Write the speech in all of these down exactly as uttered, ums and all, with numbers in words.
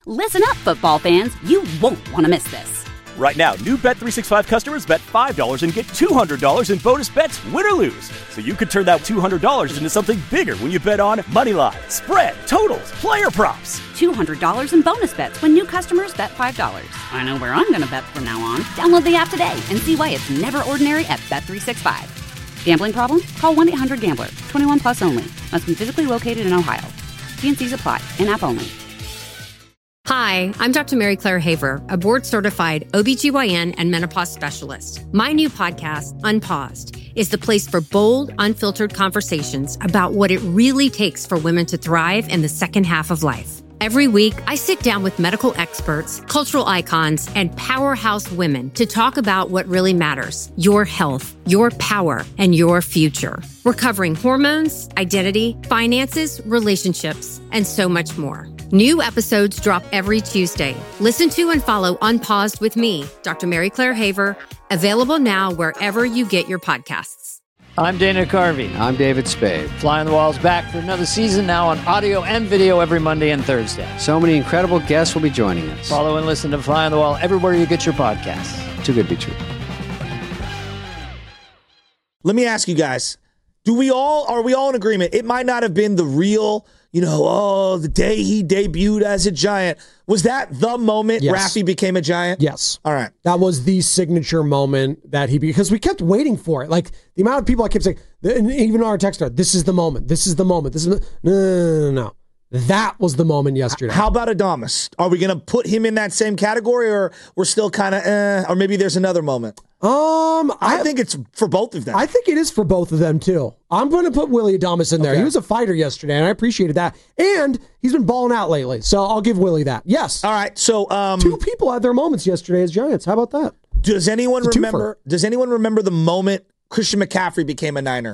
Listen up, football fans. You won't want to miss this. Right now, new Bet three sixty-five customers bet five dollars and get two hundred dollars in bonus bets, win or lose. So you could turn that two hundred dollars into something bigger when you bet on money line, spread, totals, player props. two hundred dollars in bonus bets when new customers bet five dollars. I know where I'm going to bet from now on. Download the app today and see why it's never ordinary at Bet three sixty-five. Gambling problem? Call one eight hundred gambler. twenty-one plus only. Must be physically located in Ohio. T and C's apply. In-app only. Hi, I'm Doctor Mary Claire Haver, a board-certified O B G Y N and menopause specialist. My new podcast, Unpaused, is the place for bold, unfiltered conversations about what it really takes for women to thrive in the second half of life. Every week, I sit down with medical experts, cultural icons, and powerhouse women to talk about what really matters: your health, your power, and your future. We're covering hormones, identity, finances, relationships, and so much more. New episodes drop every Tuesday. Listen to and follow Unpaused with me, Doctor Mary Claire Haver, available now wherever you get your podcasts. I'm Dana Carvey. I'm David Spade. Fly on the Wall's back for another season, now on audio and video every Monday and Thursday. So many incredible guests will be joining us. Follow and listen to Fly on the Wall everywhere you get your podcasts. Too good to be true. Let me ask you guys, do we all, are we all in agreement? It might not have been the real, you know, oh, the day he debuted as a Giant. Was that the moment Yes. Raffi became a Giant? Yes. All right. That was the signature moment that he, because we kept waiting for it. Like the amount of people I kept saying, and even our texter, this is the moment. This is the moment. This is the, no, no, no, no, no. That was the moment yesterday. How about Adames? Are we going to put him in that same category, or we're still kind of, eh, or maybe there's another moment? Um, I, I think it's for both of them. I think it is for both of them too. I'm going to put Willie Adames in there. Okay. He was a fighter yesterday, and I appreciated that. And he's been balling out lately, so I'll give Willie that. Yes. All right. So um, two people had their moments yesterday as Giants. How about that? Does anyone It's a remember? twofer. Does anyone remember the moment Christian McCaffrey became a Niner?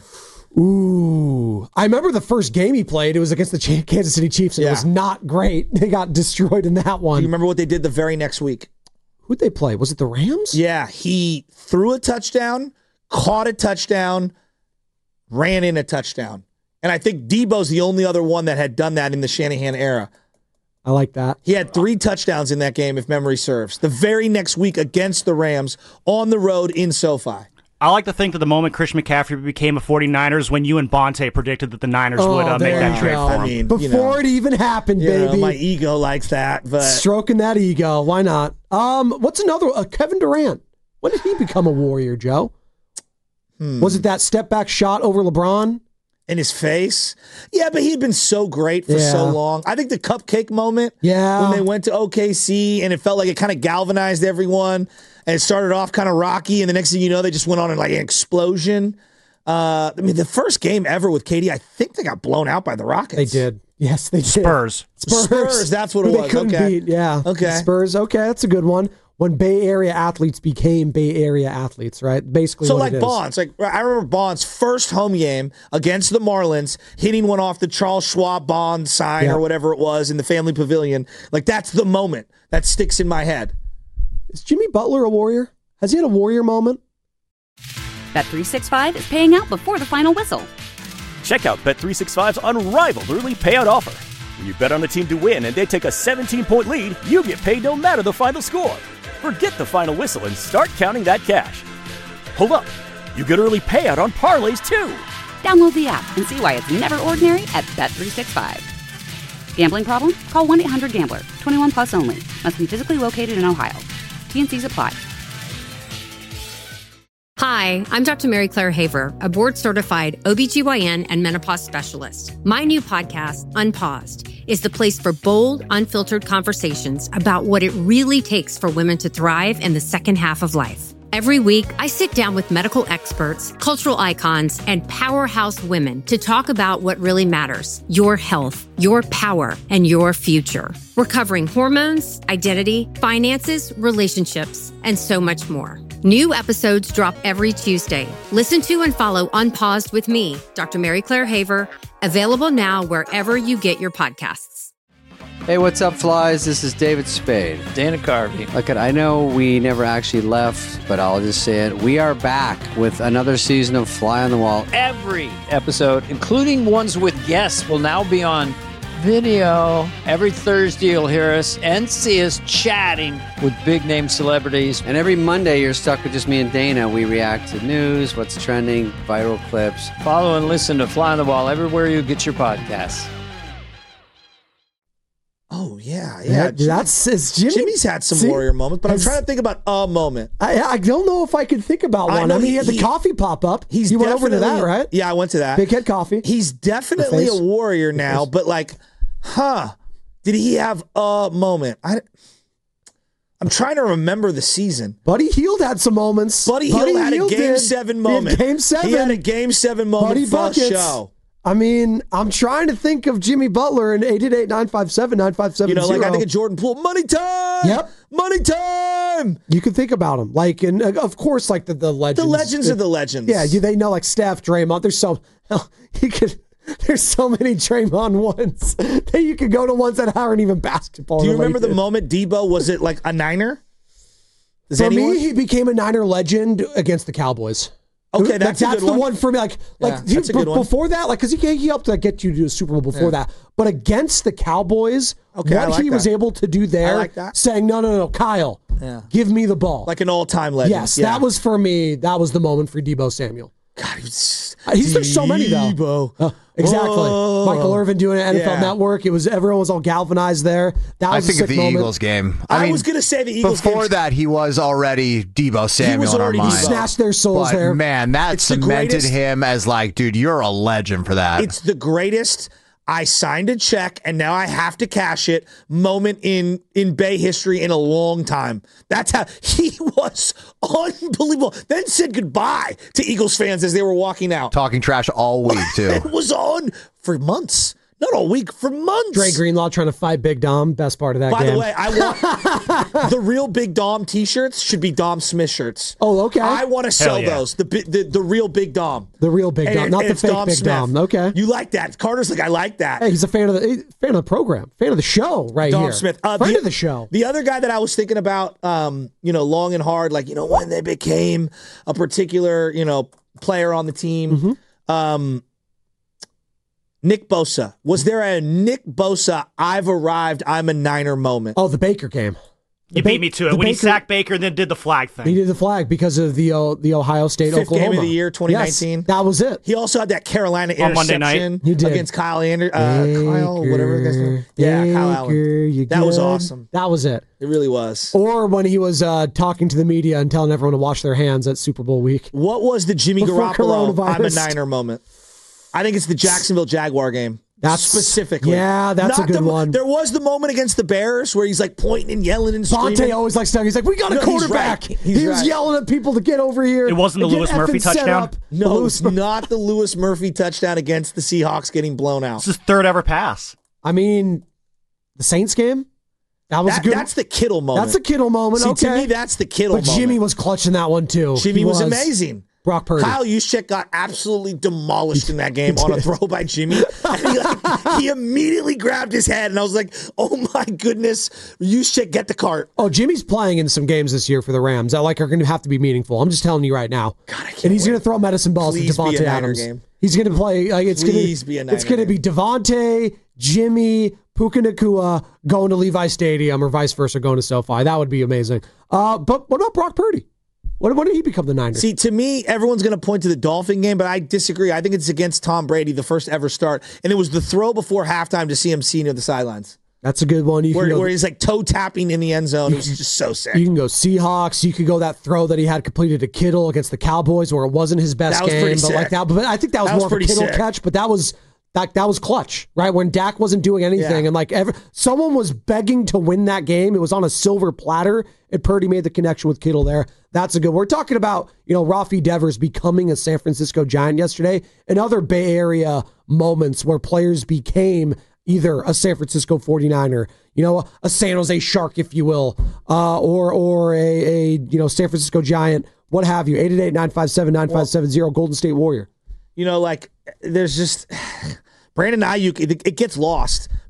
Ooh, I remember the first game he played. It was against the Ch- Kansas City Chiefs, and Yeah. it was not great. They got destroyed in that one. Do you remember what they did the very next week? Who'd they play? Was it the Rams? Yeah, he threw a touchdown, caught a touchdown, ran in a touchdown. And I think Debo's the only other one that had done that in the Shanahan era. I like that. He had three touchdowns in that game, if memory serves. The very next week against the Rams on the road in SoFi. I like to think that the moment Christian McCaffrey became a 49ers when you and Bonte predicted that the Niners Oh, would uh, make there that you trade go. for him. I mean, Before you know, it even happened, you know, baby. my ego likes that. But Stroking that ego. Why not? Um, what's another? Uh, Kevin Durant. When did he become a Warrior, Joe? Hmm. Was it that step back shot over LeBron? in his face. Yeah, but he'd been so great for Yeah. so long. I think the cupcake moment Yeah. when they went to O K C and it felt like it kind of galvanized everyone and it started off kind of rocky and the next thing you know, they just went on like an explosion. Uh, I mean, the first game ever with K D, I think they got blown out by the Rockets. They did. Yes, they did. Spurs. Spurs. Spurs, that's what it Who was. They couldn't Okay. beat. Yeah. Okay. Spurs. Okay, that's a good one. When Bay Area athletes became Bay Area athletes, right? Basically, So what like it is. Bonds, like I remember Bonds' first home game against the Marlins, hitting one off the Charles Schwab Bond sign Yeah. or whatever it was in the family pavilion. Like that's the moment that sticks in my head. Is Jimmy Butler a Warrior? Has he had a Warrior moment? Bet three sixty-five is paying out before the final whistle. Check out Bet three sixty-five's unrivaled early payout offer. When you bet on a team to win and they take a seventeen-point lead, you get paid no matter the final score. Forget the final whistle and start counting that cash. Hold up. You get early payout on parlays, too. Download the app and see why it's never ordinary at Bet three sixty-five. Gambling problem? Call one eight hundred gambler. twenty-one plus only. Must be physically located in Ohio. T and C's apply. Hi, I'm Doctor Mary Claire Haver, a board-certified O B G Y N and menopause specialist. My new podcast, Unpaused, is the place for bold, unfiltered conversations about what it really takes for women to thrive in the second half of life. Every week, I sit down with medical experts, cultural icons, and powerhouse women to talk about what really matters: your health, your power, and your future. We're covering hormones, identity, finances, relationships, and so much more. New episodes drop every Tuesday. Listen to and follow Unpaused with me, Doctor Mary Claire Haver, available now wherever you get your podcasts. Hey, what's up, flies? This is David Spade. Dana Carvey. Look, I know we never actually left, but I'll just say it. We are back with another season of Fly on the Wall. Every episode, including ones with guests, will now be on video. Every Thursday, you'll hear us and see us chatting with big-name celebrities. And every Monday, you're stuck with just me and Dana. We react to news, what's trending, viral clips. Follow and listen to Fly on the Wall everywhere you get your podcasts. Oh, yeah, yeah. That, that's it's Jimmy. Jimmy's had some See, warrior moments, but I'm has- trying to think about a moment. I, I don't know if I could think about I one. know I, mean, he, he- had the he- coffee pop up. He's you went over to that, definitely- right? Yeah, I went to that. Big Head Coffee. He's definitely The a face. warrior now, but like, huh? Did he have a moment? I, I'm trying to remember the season. Buddy Hield had some moments. Buddy Hield had a Hield game did. seven He had moment. game seven. He had a game seven moment Buddy for buckets. show. I mean, I'm trying to think of Jimmy Butler and eight eight eight, nine five seven, nine five seven You know, zero. like I think of Jordan Poole. Money time. Yep. Money time. You can think about him. Like, and uh, of course, like the, the legends. The legends are the legends. Yeah, you, they know like Steph, Draymond. There's so, hell, you could, there's so many Draymond ones that you could go to ones that aren't even basketball. Do you remember the related. moment Debo was it like a Niner? Does For anyone? me, he became a Niner legend against the Cowboys. Okay, Like, that's a that's good the one. one for me. Like, like Yeah, he- that's a good b- one. before that, like, because he, he helped like, get you to a Super Bowl before Yeah. that. But against the Cowboys, Okay, I what like he was that. able to do there, I like that. saying, no, no, no, Kyle, Yeah. give me the ball. Like an all-time legend. yes, yeah. that was for me. That was the moment for Debo Samuel. God, he was, Uh, He's there's so many though. Debo. Uh, exactly. Whoa. Michael Irvin doing it at N F L Yeah. Network. It was everyone was all galvanized there. That I was think a of sick the moment. Eagles game. I, I, mean, was going to say the Eagles before games- that, he was already Debo Samuel was in our already mind. Debo. Snatched their souls But there. man, that It's the cemented greatest- him as like, dude, you're a legend for that. It's the greatest. I signed a check and now I have to cash it moment in in Bay history in a long time. That's how he was unbelievable. Then said goodbye to Eagles fans as they were walking out. Talking trash all week too. It was on for months. Not all week, for months. Dre Greenlaw trying to fight Big Dom. Best part of that By game. the way, I want the real Big Dom T-shirts should be Dom Smith shirts. Oh, okay. I want to sell yeah. those. The, bi- the the real Big Dom. The real Big Dom, And- not and the it's fake Dom Big Smith. Dom. Okay. You like that? Carter's like, I like that. Hey, he's a fan of the he- fan of the program, fan of the show, right Dom here. Smith. Uh, Friend of the show. The other guy that I was thinking about, um, you know, long and hard, like, you know, when they became a particular, you know, player on the team. Mm-hmm. Um, Nick Bosa. Was there a Nick Bosa, I've arrived, I'm a Niner moment? Oh, the Baker game. You Ba- beat me to it the when he Baker- sacked Baker and then did the flag thing. He did the flag because of the uh, the Ohio State Fifth Oklahoma game of the year, twenty nineteen. Yes, that was it. He also had that Carolina On Monday night. interception He did. against Kyle Ander, uh, Kyle, whatever the guy's name. Yeah, Kyle Allen. Baker, you That was good? awesome. That was it. It really was. Or when he was uh, talking to the media and telling everyone to wash their hands at Super Bowl week. What was the Jimmy Before Garoppolo, I'm a coronavirus. Niner moment? I think it's the Jacksonville Jaguar game. That's- specifically. yeah, that's a Not good the- one. There was the moment against the Bears where he's like pointing and yelling and screaming. Bonte always likes to. He's like, we got a No, he's quarterback. right. He's he was right. yelling at people to get over here. It wasn't the and get Lewis Murphy effing set touchdown? up. The No, Lewis Mur- not the Lewis Murphy touchdown against the Seahawks getting blown out. It's his third ever pass. I mean, the Saints game. That was That- good. that's the Kittle moment. That's a Kittle moment. See, okay, to me, that's the Kittle but moment. Jimmy was clutching that one too. Jimmy He was, amazing. Brock Purdy. Kyle Juszczyk got absolutely demolished in that game on a throw by Jimmy. And he, like, he immediately grabbed his head, and I was like, oh my goodness, Juszczyk, get the cart. Oh, Jimmy's playing in some games this year for the Rams that like are going to have to be meaningful. I'm just telling you right now. God, I can't and he's wait. going to throw medicine balls Please to be a Devontae Niner Adams. game. He's going to play like it's going Please to be a It's Niner going to be game. Devontae, Jimmy, Puka Nacua going to Levi Stadium or vice versa going to SoFi. That would be amazing. Uh, but what about Brock Purdy? When, when did he become the Niners? See, to me, everyone's going to point to the Dolphin game, but I disagree. I think it's against Tom Brady, the first ever start. And it was the throw before halftime to C M C near the sidelines, That's a good one. You where, can go, where he's like toe tapping in the end zone. It was just so sick. you can go Seahawks. You could go that throw that he had completed to Kittle against the Cowboys, where it wasn't his best That was game, pretty but like sick. that. But I think that was That was more of a pretty Kittle sick. catch. But that was that that was clutch, right? When Dak wasn't doing anything, Yeah. and like every, someone was begging to win that game. It was on a silver platter, and Purdy made the connection with Kittle there. That's a good. We're talking about you know Rafi Devers becoming a San Francisco Giant yesterday, and other Bay Area moments where players became either a San Francisco forty-niner, you know, a San Jose Shark, if you will, uh, or or a, a you know San Francisco Giant, what have you. eight eight eight, nine five seven, nine five seven zero, Golden State Warrior. You know, like, there's just Brandon Ayuk, it, it gets lost.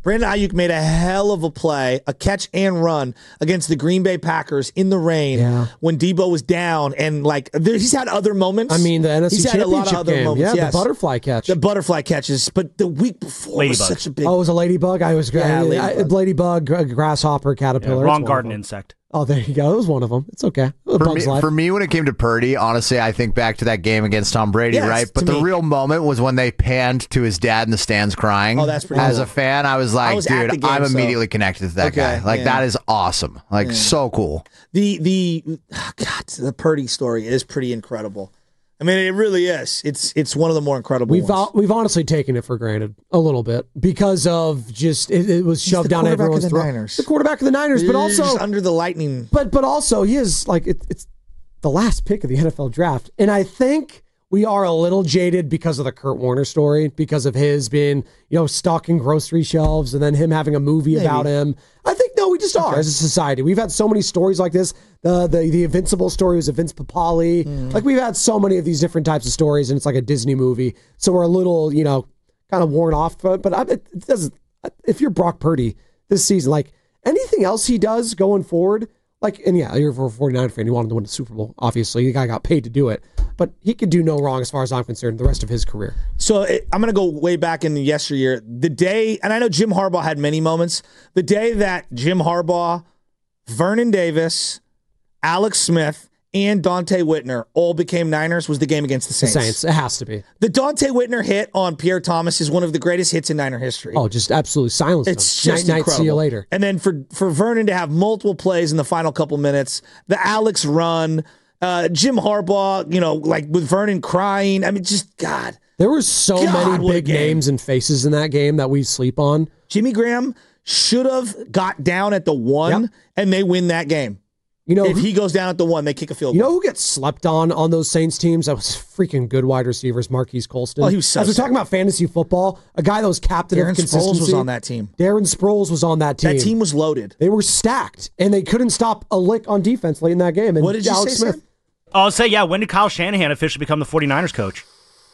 Brandon Ayuk made a hell of a play, a catch and run against the Green Bay Packers in the rain Yeah. when Debo was down. And, like, there, he's had other moments. I mean, the N F C he's had a lot of Championship other game. moments. Yeah, yes. the butterfly catch. The butterfly catches. But the week before Ladybug. was such a big. Oh, it was a ladybug? I was Yeah, I, ladybug. I, ladybug, gra- grasshopper, caterpillar. Yeah, It's wrong one garden of them. insect. Oh, there you go. It was one of them. It's okay. A For me, bug's life. for me, when it came to Purdy, honestly, I think back to that game against Tom Brady, Yes, right? But to the me. real moment was when they panned to his dad in the stands crying. Oh, that's pretty As cool. a fan, I was like, was at the dude, game, I'm so- immediately connected to that Okay, guy. Like, yeah. that is awesome. Like, so cool. The the oh God, the Purdy story is pretty incredible. I mean, it really is. It's it's one of the more incredible We've ones. uh, we've honestly taken it for granted a little bit because of just it, it was He's shoved the down quarterback everyone's of the throat. Niners. The quarterback of the Niners, but He's also under the lightning. but but also he is like it, it's the last pick of the N F L draft, and I think we are a little jaded because of the Kurt Warner story, because of his being you know stocking grocery shelves, and then him having a movie Maybe. about him. I think no, we just are as a society. We've had so many stories like this. The the the Invincible story was of Vince Papali. Mm. Like we've had so many of these different types of stories, and it's like a Disney movie. So we're a little you know kind of worn off. But but I, it doesn't. If you're Brock Purdy this season, like anything else he does going forward. Like, and yeah, you're a forty-niner fan. You wanted to win the Super Bowl, obviously. The guy got paid to do it. But he could do no wrong as far as I'm concerned the rest of his career. So it, I'm going to go way back in the yesteryear. The day, and I know Jim Harbaugh had many moments, the day that Jim Harbaugh, Vernon Davis, Alex Smith, and Dante Whitner all became Niners was the game against the The Saints. Saints. It has to be. The Dante Whitner hit on Pierre Thomas is one of the greatest hits in Niner history. Oh, just absolutely silence It's him. just night, night, incredible. see you later. And then for for Vernon to have multiple plays in the final couple minutes, the Alex run, uh, Jim Harbaugh, you know, like with Vernon crying. I mean, just God. There were so God, many what a big game. names and faces in that game that we sleep on. Jimmy Graham should have got down at the one, Yep. and they win that game. You know, If who- he goes down at the one, they kick a field you know goal. who gets slept on on those Saints teams? That was freaking good wide receivers, Marquise Colston. Oh, he was so As we're sick. talking about fantasy football, a guy that was captain Darren of consistency. Sproles was on that team. Darren Sproles was on that team. That team was loaded. They were stacked, and they couldn't stop a lick on defense late in that game. And What did you Alex say, Smith. Sam? I'll say, yeah, when did Kyle Shanahan officially become the 49ers coach?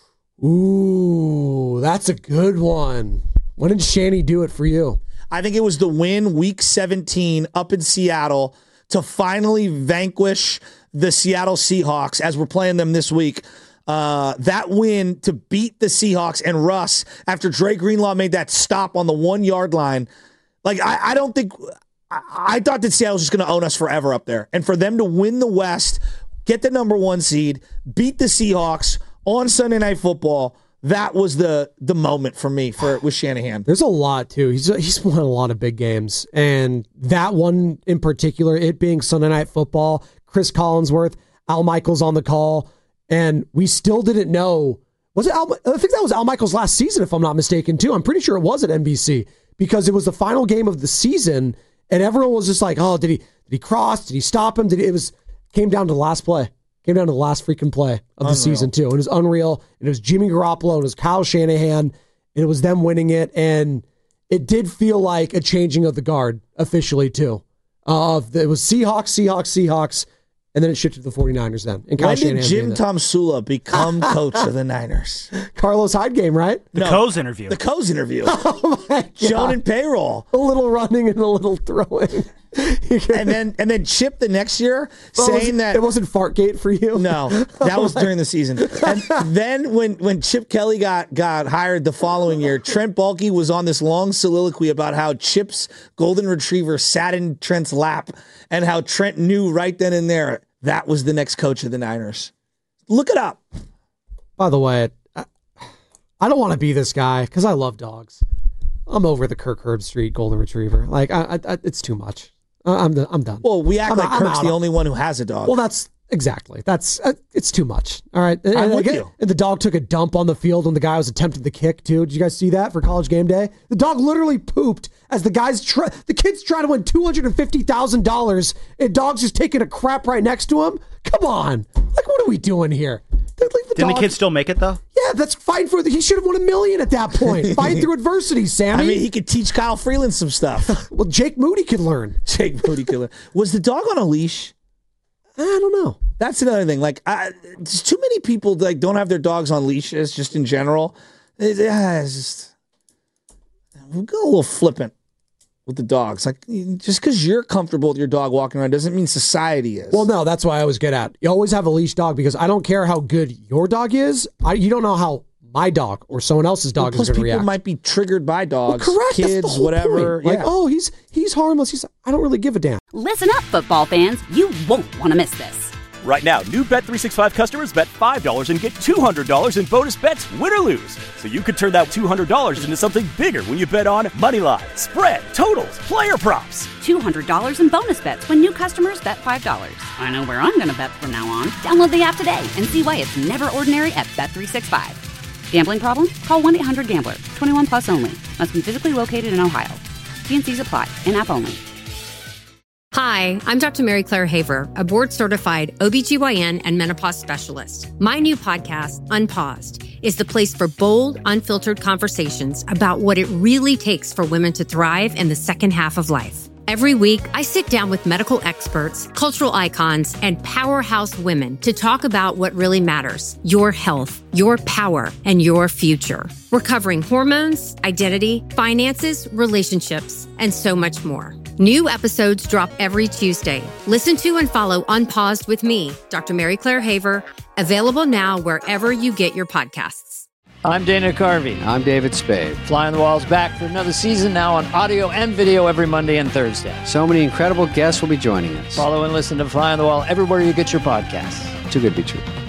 Ooh, that's a good one. When did Shanny do it for you? I think it was the win week seventeen up in Seattle to finally vanquish the Seattle Seahawks as we're playing them this week. Uh, that win to beat the Seahawks and Russ after Dre Greenlaw made that stop on the one yard line. Like, I, I don't think, I, I thought that Seattle was just going to own us forever up there. And for them to win the West, get the number one seed, beat the Seahawks on Sunday Night Football, that was the the moment for me for with Shanahan. There's a lot too. He's he's won a lot of big games, and that one in particular, it being Sunday Night Football, Chris Collinsworth, Al Michaels on the call, and we still didn't know. Was it Al? I think that was Al Michaels' last season, if I'm not mistaken, too. I'm pretty sure it was at N B C because it was the final game of the season, and everyone was just like, "Oh, did he did he cross? Did he stop him? Did he, it was came down to the last play." Came down to the last freaking play of the Unreal. season, too. And it was unreal. And it was Jimmy Garoppolo. And it was Kyle Shanahan. And it was them winning it. And it did feel like a changing of the guard officially, too. Uh, of the, it was Seahawks, Seahawks, Seahawks. And then it shifted to the 49ers then. And Kyle When did Shanahan Jim made it. Tomsula become coach of the Niners? Carlos Hyde game, right? The No. Coes interview. The Coes interview. Oh, my God. Shown in payroll. A little running and a little throwing. And then and then Chip the next year Well, it saying wasn't- that It wasn't Fartgate for you? no, that was during the season. And then when, when Chip Kelly got, got hired the following year, Trent Baalke was on this long soliloquy about how Chip's golden retriever sat in Trent's lap and how Trent knew right then and there that was the next coach of the Niners. Look it up. By the way, I, I don't want to be this guy because I love dogs. I'm over the Kirk Herbstreit golden retriever. Like, I, I, it's too much. I- I'm, the, I'm done. Well, we act I'm- like I'm Kirk's out. the only one who has a dog. Well, that's exactly. That's uh, it's too much. All right. And, I'm and with again- you. and the dog took a dump on the field when the guy was attempting the kick too. Did you guys see that for College Game Day? The dog literally pooped as the guys try. The kid's trying to win two hundred fifty thousand dollars, and dog's just taking a crap right next to him. Come on, like what are we doing here? Leave the Didn't dog- the kid still make it, though? Yeah, that's fine for the. He should have won a million at that point. Fight through adversity, Sammy. I mean, he could teach Kyle Freeland some stuff. well, Jake Moody could learn. Jake Moody Killer. Was the dog on a leash? I don't know. That's another thing. Like, I, there's too many people like don't have their dogs on leashes, just in general. It, yeah, it's just go a little flippant with the dogs. Like, just because you're comfortable with your dog walking around doesn't mean society is. Well, no, that's why I always get at. You always have a leash dog because I don't care how good your dog is. I, you don't know how my dog or someone else's dog well, is going to react. People might be triggered by dogs, well, correct. kids, That's the whole whatever. Point. Like, yeah. oh, he's he's harmless. He's I don't really give a damn. Listen up, football fans. You won't want to miss this. Right now, new Bet three sixty-five customers bet five dollars and get two hundred dollars in bonus bets, win or lose. So you could turn that two hundred dollars into something bigger when you bet on moneyline, spread, totals, player props. two hundred dollars in bonus bets when new customers bet five dollars. I know where I'm going to bet from now on. Download the app today and see why it's never ordinary at Bet three sixty-five. Gambling problem? Call one eight hundred gambler. twenty-one plus only. Must be physically located in Ohio. T and C's apply. In-app only. Hi, I'm Doctor Mary Claire Haver, a board-certified O B G Y N and menopause specialist. My new podcast, Unpaused, is the place for bold, unfiltered conversations about what it really takes for women to thrive in the second half of life. Every week, I sit down with medical experts, cultural icons, and powerhouse women to talk about what really matters: your health, your power, and your future. We're covering hormones, identity, finances, relationships, and so much more. New episodes drop every Tuesday. Listen to and follow Unpaused with me, Doctor Mary Claire Haver, available now wherever you get your podcasts. I'm Dana Carvey. I'm David Spade. Fly on the Wall's back for another season, now on audio and video every Monday and Thursday. So many incredible guests will be joining us. Follow and listen to Fly on the Wall everywhere you get your podcasts. Too good to be true.